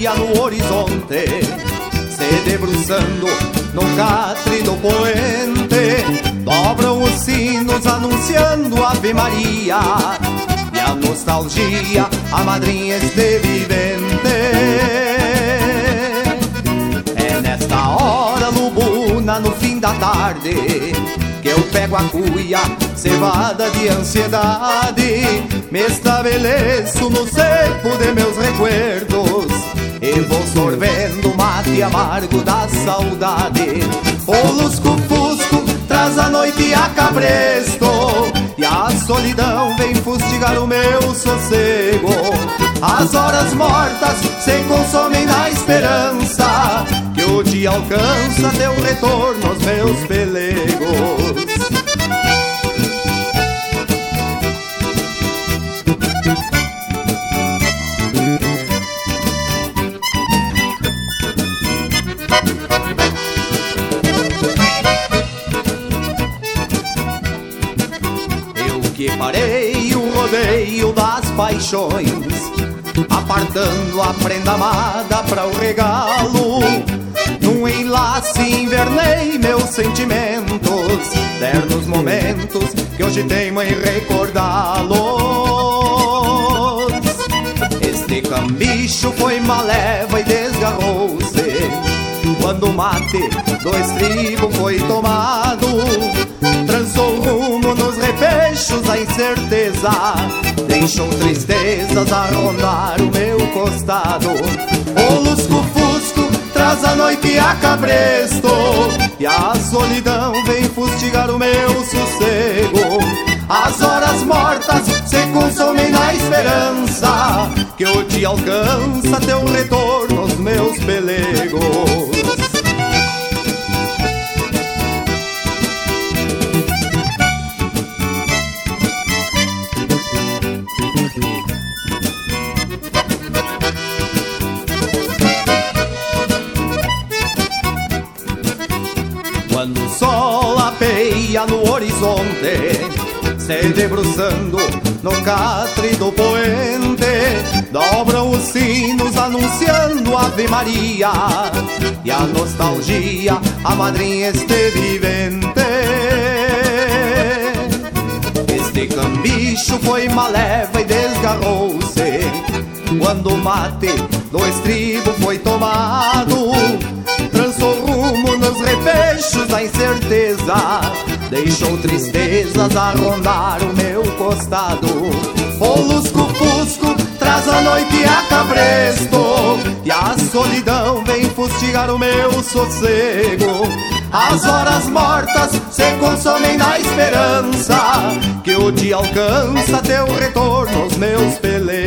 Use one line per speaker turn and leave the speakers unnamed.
apeia no horizonte, se debruçando no catre do poente. Dobram os sinos anunciando Ave Maria, e a nostalgia a madrinha este vivente. É nesta hora lubuna, no fim da tarde, que eu pego a cuia, cevada de ansiedade, me estabeleço no cepo de meus recuerdos e vou sorvendo o mate amargo da saudade. O lusco-fusco traz a noite a cabresto, e a solidão vem fustigar o meu sossego. As horas mortas se consomem na esperança que o dia alcança teu retorno aos meus pelegos. Parei o rodeio das paixões, apartando a prenda amada para o regalo. Num enlace invernei meus sentimentos, ternos momentos que hoje teimo em recordá-los. Este cambicho foi maleva e desgarrou-se quando o mate do estribo foi tomado. Trançou rumo nos repechos a incerteza, deixou tristezas a rondar o meu costado. O lusco-fusco traz a noite a cabresto, e a solidão vem fustigar o meu sossego. As horas mortas se consomem na esperança que o dia alcança teu retorno aos meus pelegos. Quando o sol apeia no horizonte, se debruçando no catre do poente, dobram os sinos anunciando Ave Maria, e a nostalgia a madrinha este vivente. Este cambicho foi maleva e desgarrou-se quando o mate do estribo foi tomado. Trançou rumo nos repechos da incerteza, deixou tristezas a rondar o meu costado. O lusco-fusco traz a noite a cabresto, e a solidão vem fustigar o meu sossego. As horas mortas se consomem na esperança que o dia alcança teu retorno aos meus pelegos.